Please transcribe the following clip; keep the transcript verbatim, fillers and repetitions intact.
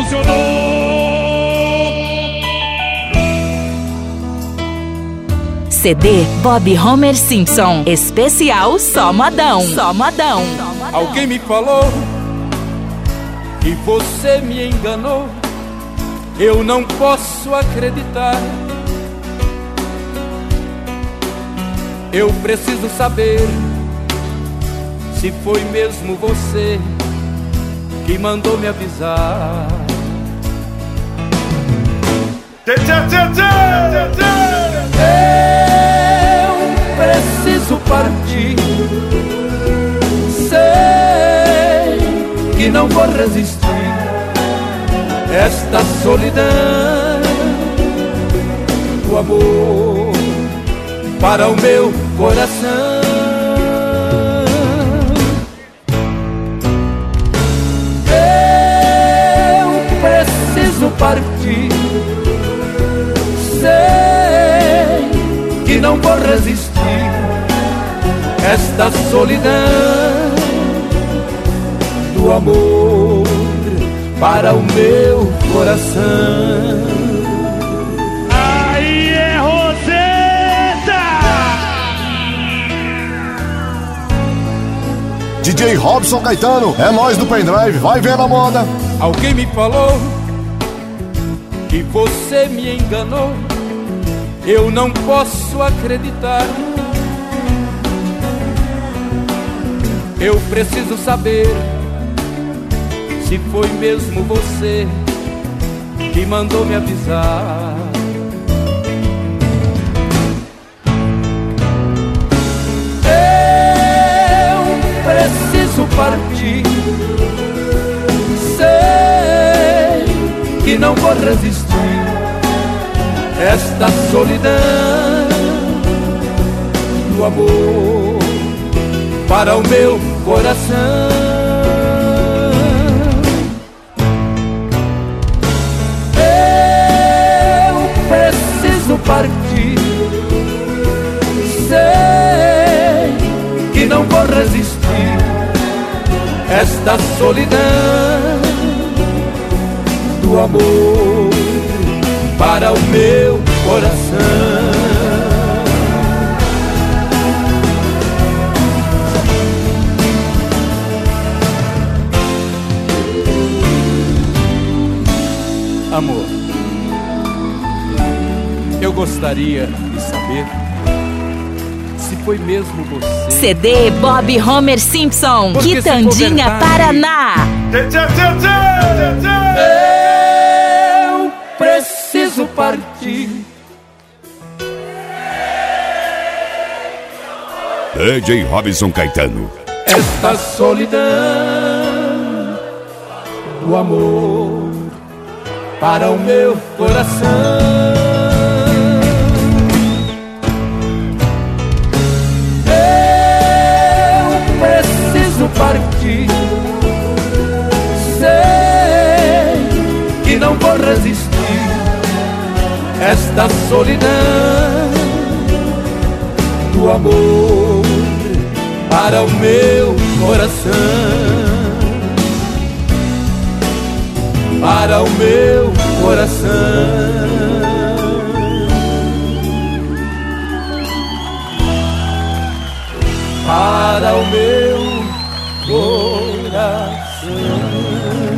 funcionou. C D Bob Homer Simpson, especial Só Modão. Só Modão. Alguém me falou que você me enganou. Eu não posso acreditar. Eu preciso saber se foi mesmo você que mandou me avisar. Tchê, tchê, tchê, tchê, tchê. Eu preciso partir. Sei que não vou resistir esta solidão do amor para o meu coração. Eu preciso partir. Sei que não vou resistir esta solidão do amor para o meu coração. Aí é Roseta! D J Robson Caetano, é nós do pendrive, vai ver a moda. Alguém me falou que você me enganou. Eu não posso acreditar. Eu preciso saber se foi mesmo você que mandou me avisar. Eu preciso partir. Sei que não vou resistir esta solidão do amor para o meu coração. Eu preciso partir. Sei que não vou resistir esta solidão do amor para o meu coração. Amor, eu gostaria de saber se foi mesmo você. C D Bob Homer Simpson, Porque Quitandinha, verdade, Paraná. Tchê, tchê, tchê, tchê, tchê. Eu preciso partir. D J Robson Caetano. Esta solidão do amor para o meu coração. Eu preciso partir. Sei que não vou resistir esta solidão do amor para o meu coração. Para o meu coração. Para o meu coração.